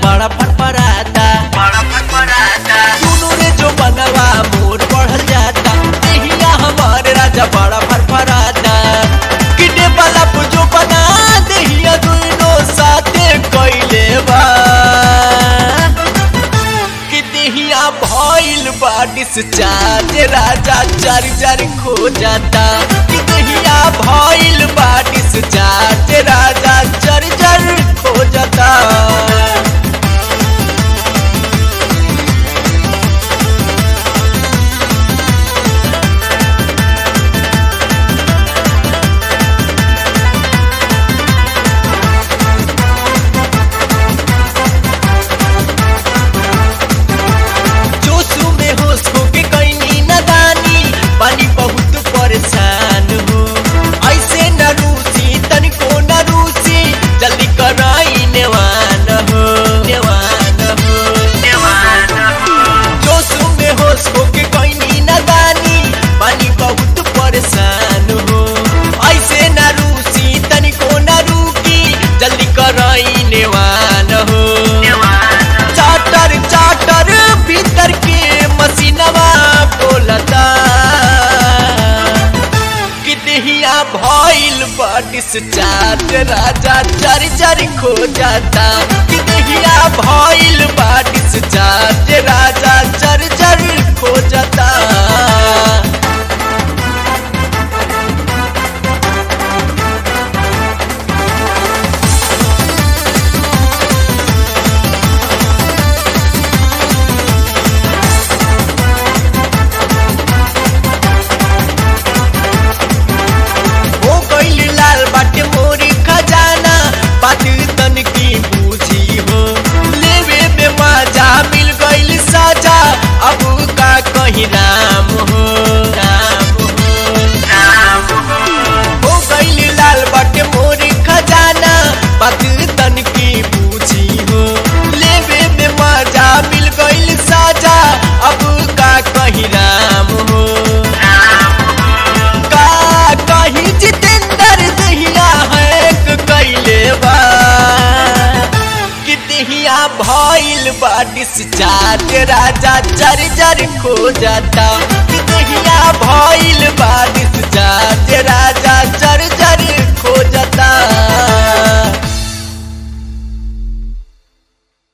बड़ा फटफराता दोनों रे जो बनवा मोर बढ़ल जाता देहिया हमारे राजा बड़ा फटफराता किने वाला जो बना देहिया दोनों साथे कइले बा कि देहिया भइल बा डिस्चार्ज राजा चर चर खो जाता कि देहिया भइल बा डिस्चार्ज राजा चर चर खो जाता। पानी बहुत परेशान हो ऐसे न रूसी तनिको न रूसी जल्दी कराई नेवान हो जोश में होश हो के कहीं न दानी पानी बहुत परेशान हो ऐसे न रूसी तनिको न रूकी जल्दी कराई नेवान हो चाटर चाटर भीतर के मसीनवा बोलता देहिया भइल बा डिस्चार्ज राजा चर चर खो जाता कि देहिया भइल बा डिस्चार्ज राजा चर चर खो जाता। बाटे मोरी खजाना बात तन की बूझी हो लेवे में मजा मिल गइल साजा अब का कहीं नाम हो गइल लाल बाटे मोरी खजाना बात तन की बूझी हो लेवे में मजा मिल गइल साजा अब का कहीं नाम हो का कहीं जितेंद्र देहिया है कइले बा कि देहिया भइल बा डिस्चार्ज राजा चर चर खो जाता कि देहिया भइल बा